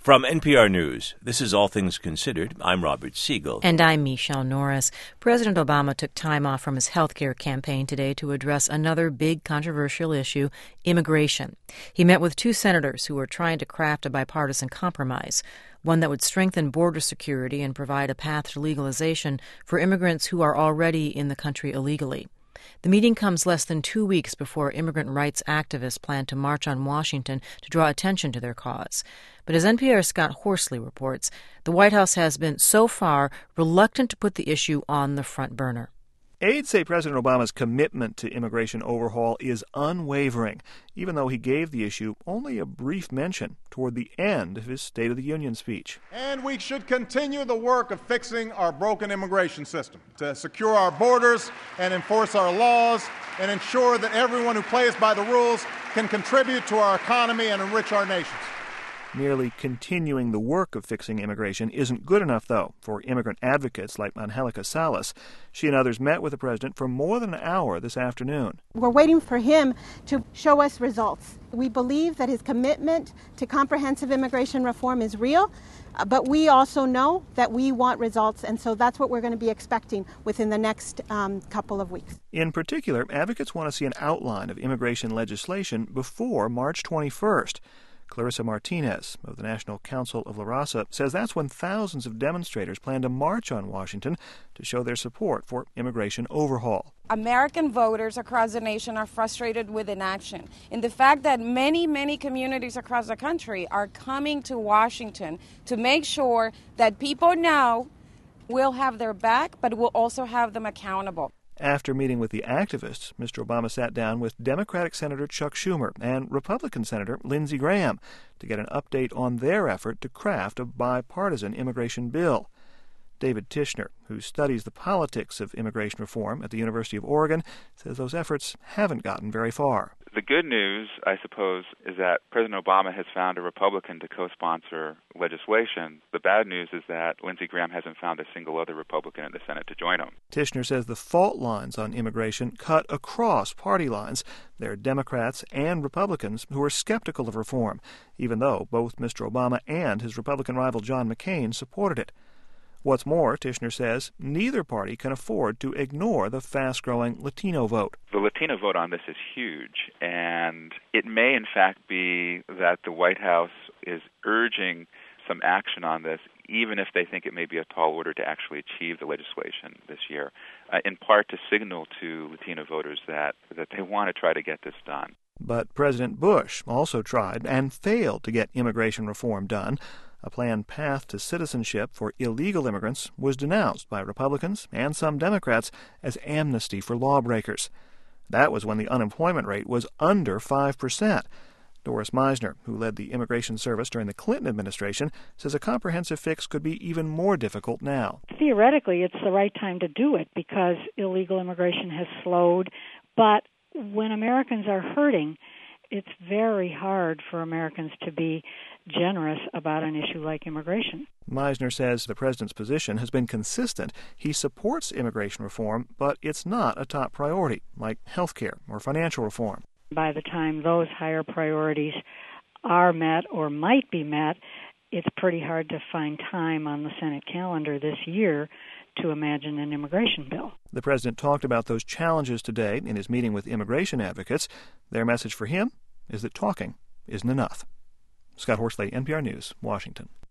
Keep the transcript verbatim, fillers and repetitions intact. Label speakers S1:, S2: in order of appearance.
S1: From N P R News, this is All Things Considered. I'm Robert Siegel.
S2: And I'm Michelle Norris. President Obama took time off from his health care campaign today to address another big controversial issue, immigration. He met with two senators who were trying to craft a bipartisan compromise, one that would strengthen border security and provide a path to legalization for immigrants who are already in the country illegally. The meeting comes less than two weeks before immigrant rights activists plan to march on Washington to draw attention to their cause. But as N P R's Scott Horsley reports, the White House has been so far reluctant to put the issue on the front burner.
S3: Aides say President Obama's commitment to immigration overhaul is unwavering, even though he gave the issue only a brief mention toward the end of his State of the Union speech.
S4: And we should continue the work of fixing our broken immigration system to secure our borders and enforce our laws and ensure that everyone who plays by the rules can contribute to our economy and enrich our nations.
S3: Merely continuing the work of fixing immigration isn't good enough, though, for immigrant advocates like Angelica Salas. She and others met with the president for more than an hour this afternoon.
S5: We're waiting for him to show us results. We believe that his commitment to comprehensive immigration reform is real, but we also know that we want results, and so that's what we're going to be expecting within the next um, couple of weeks.
S3: In particular, advocates want to see an outline of immigration legislation before March twenty-first. Clarissa Martinez of the National Council of La Raza says that's when thousands of demonstrators plan to march on Washington to show their support for immigration overhaul.
S6: American voters across the nation are frustrated with inaction in the fact that many, many communities across the country are coming to Washington to make sure that people know we'll have their back, but we'll also have them accountable.
S3: After meeting with the activists, Mister Obama sat down with Democratic Senator Chuck Schumer and Republican Senator Lindsey Graham to get an update on their effort to craft a bipartisan immigration bill. David Tishner, who studies the politics of immigration reform at the University of Oregon, says those efforts haven't gotten very far.
S7: The good news, I suppose, is that President Obama has found a Republican to co-sponsor legislation. The bad news is that Lindsey Graham hasn't found a single other Republican in the Senate to join him.
S3: Tishner says the fault lines on immigration cut across party lines. There are Democrats and Republicans who are skeptical of reform, even though both Mister Obama and his Republican rival John McCain supported it. What's more, Tishner says, neither party can afford to ignore the fast-growing Latino vote.
S7: The Latino vote on this is huge, and it may in fact be that the White House is urging some action on this, even if they think it may be a tall order to actually achieve the legislation this year, uh, in part to signal to Latino voters that, that they want to try to get this done.
S3: But President Bush also tried and failed to get immigration reform done. A planned path to citizenship for illegal immigrants was denounced by Republicans and some Democrats as amnesty for lawbreakers. That was when the unemployment rate was under five percent. Doris Meisner, who led the Immigration Service during the Clinton administration, says a comprehensive fix could be even more difficult now.
S8: Theoretically, it's the right time to do it because illegal immigration has slowed, but when Americans are hurting, it's very hard for Americans to be generous about an issue like immigration.
S3: Meisner says the president's position has been consistent. He supports immigration reform, but it's not a top priority, like health care or financial reform.
S8: By the time those higher priorities are met or might be met, it's pretty hard to find time on the Senate calendar this year to imagine an immigration bill.
S3: The president talked about those challenges today in his meeting with immigration advocates. Their message for him is that talking isn't enough. Scott Horsley, N P R News, Washington.